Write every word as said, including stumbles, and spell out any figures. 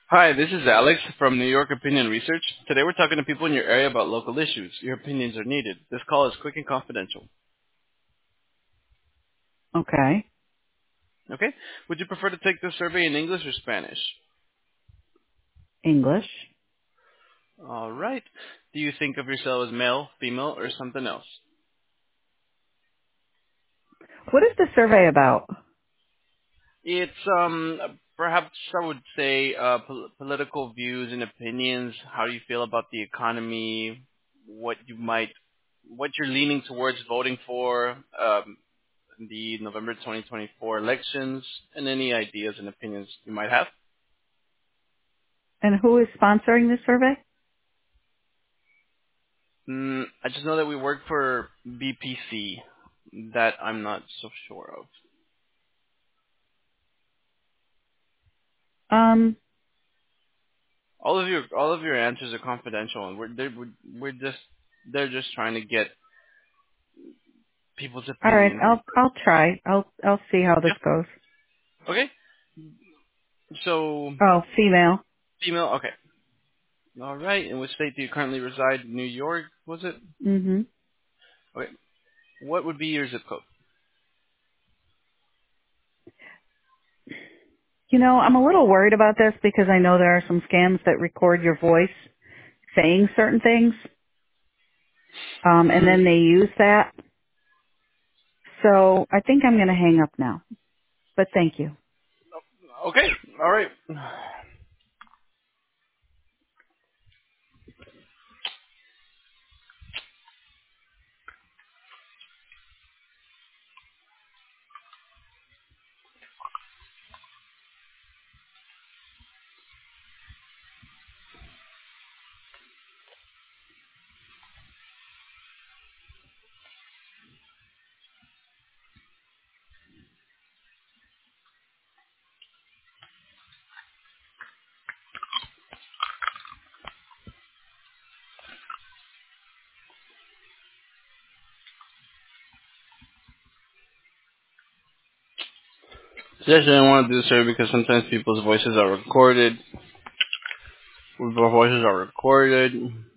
Hi, this is Alex from New York Opinion Research. Today we're talking to people in your area about local issues. Your opinions are needed. This call is quick and confidential. Okay. Okay? Would you prefer to take this survey in English or Spanish? English. All right. Do you think of yourself as male, female, or something else? What is the survey about? It's um perhaps I would say uh, pol- political views and opinions. How do you feel about the economy? What you might, what you're leaning towards voting for? Um, the November twenty twenty-four elections, and any ideas and opinions you might have. And who is sponsoring this survey? Mm, I just know that we work for B P C. That I'm not so sure of. Um, All of your all of your answers are confidential, and we're they're, we're we're just they're just trying to get people's all right. opinions. I'll I'll try. I'll I'll see how this Yeah. goes. Okay. So Oh, female. female. Okay. All right. In which state do you currently reside? New York, was it? Mhm. Okay. What would be your zip code? You know, I'm a little worried about this because I know there are some scams that record your voice saying certain things, um, and Mm, then they use that. So I think I'm going to hang up now. But thank you. okay. All right. Yes, I didn't want to do this survey because sometimes people's voices are recorded. Our voices are recorded.